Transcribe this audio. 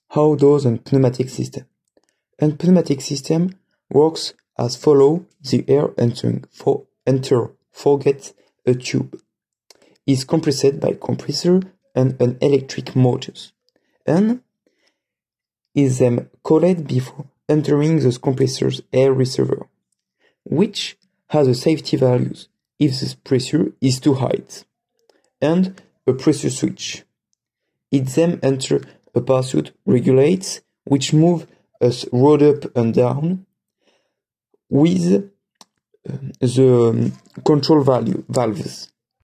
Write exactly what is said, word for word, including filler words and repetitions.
how does a pneumatic system? A pneumatic system works as follow: the air entering for enter forget a tube is compressed by compressor and an electric motors, and is then cooled before entering the compressor's air reservoir, which has a safety values if the pressure is too high, and a pressure switch. It then enters a pursuit regulates, which move us road up and down with uh, the um, control value valves.